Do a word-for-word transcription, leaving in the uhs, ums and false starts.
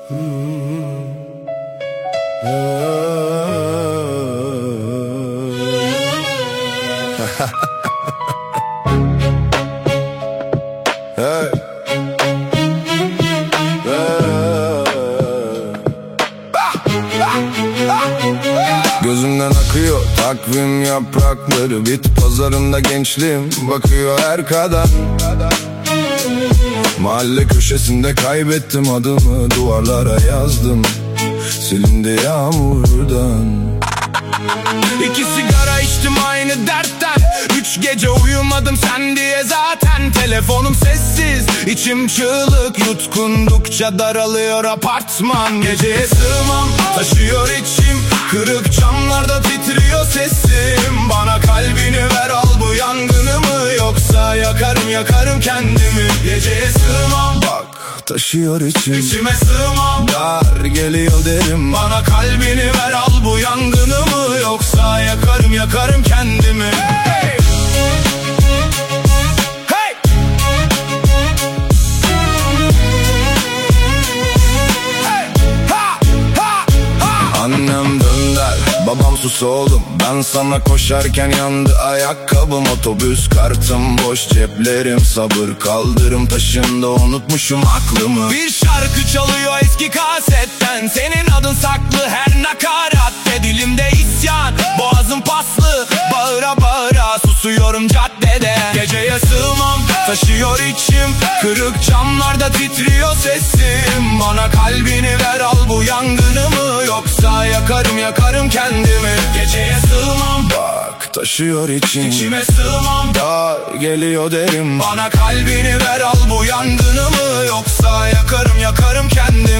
Hey. Gözümden akıyor takvim yaprakları, bit pazarında gençliğim bakıyor her kadar. Mahalle köşesinde kaybettim adımı, duvarlara yazdım, silindi yağmurdan. İki sigara içtim aynı dertten, üç gece uyumadım sen diye zaten. Telefonum sessiz, içim çığlık, yutkundukça daralıyor apartman. Geceye sığmam, taşıyor içim, kırık camlarda titriyor sesim. Bana kalbini ver, al bu yangınımı, yoksa yakarım yakarım kendimi. Geceye sığmam, bak taşıyor içim, içime sığmam, dar geliyor derim. Bana kalbini ver, al bu yangınımı, yoksa yakarım yakarım kendimi. Hey! Hey! Hey! Ha! Ha! Ha! Annem dön der, babam sus oğlum, ben sana koşarken yandı ayakkabım. Otobüs kartım boş, ceplerim sabır, kaldırım taşında unutmuşum aklımı. Bir şarkı çalıyor eski kasetten, senin adın saklı her nakaratte. Dilimde isyan, boğazım paslı, bağıra bağıra susuyorum caddede. Geceye sığmam, taşıyor içim, kırık camlarda titriyor sesim. Bana kalbini ver, al bu yangınımı, yoksa yakarım yakarım kendimi. Geceye sığmam, bak taşıyor içim, içime sığmam, dar geliyor derim. Bana kalbini ver, al bu yangınımı, yoksa yakarım yakarım kendimi.